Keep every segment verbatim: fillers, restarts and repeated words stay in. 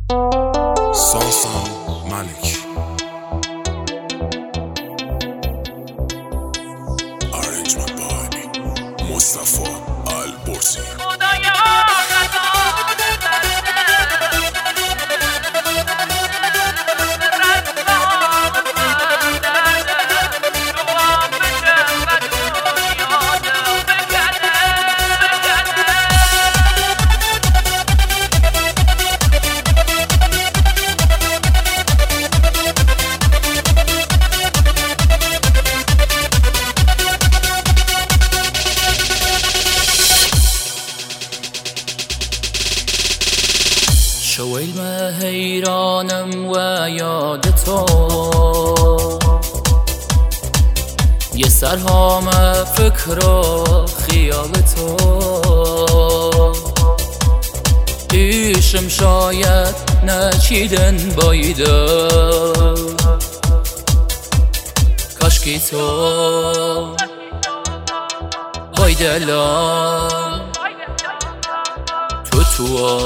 ساسان ملک Arrangement by مصطفی البرزی. شویل من حیرانم و یاد تو یه سرهام فکر و خیال تو پیشم شاید نچیدن بایده کاشکی تو بایدلم تو تو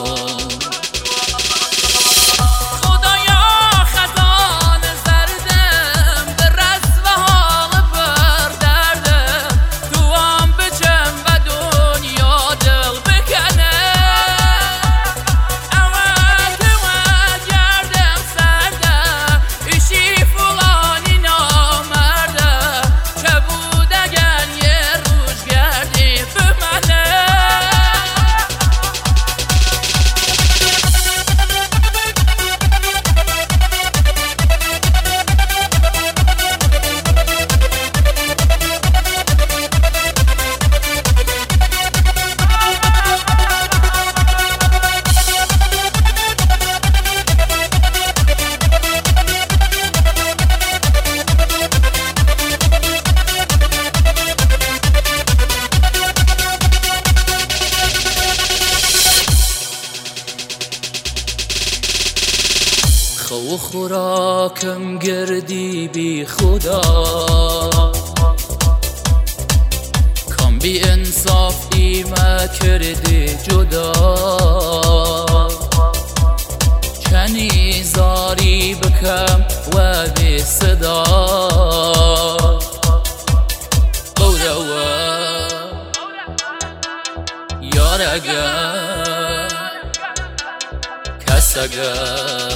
خو خوراکم گردی بی خدا کام بی انصافی ما کردی جدا چنی زاری بکم و بی صدا قوروا یارگا کسگا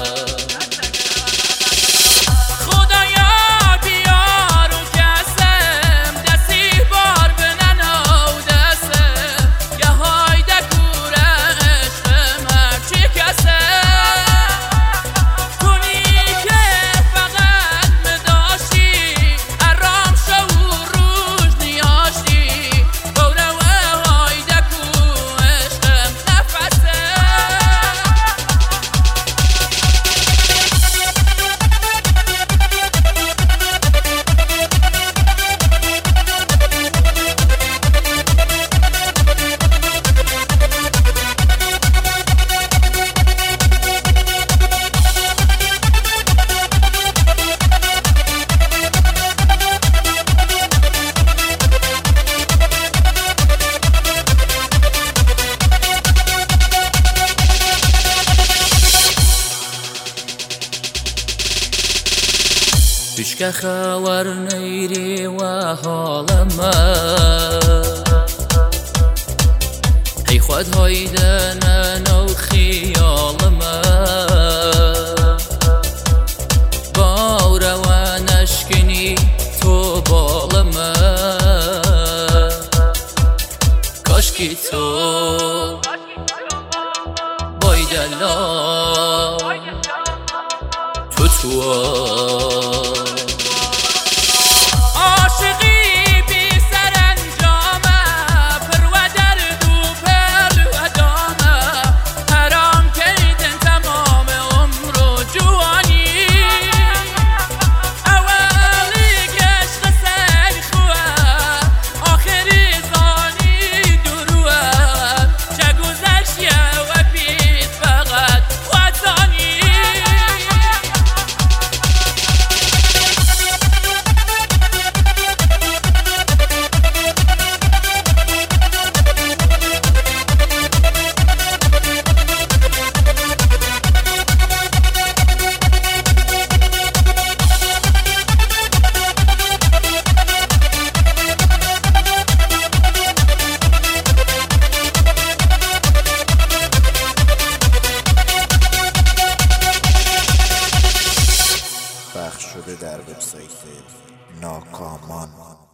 بشکه خور نیری و حالم ای خود هایدن و خیالم باور و نشکنی تو بالم کاشکی تو بایدلا تو تو شده در وبسایت ناکامان.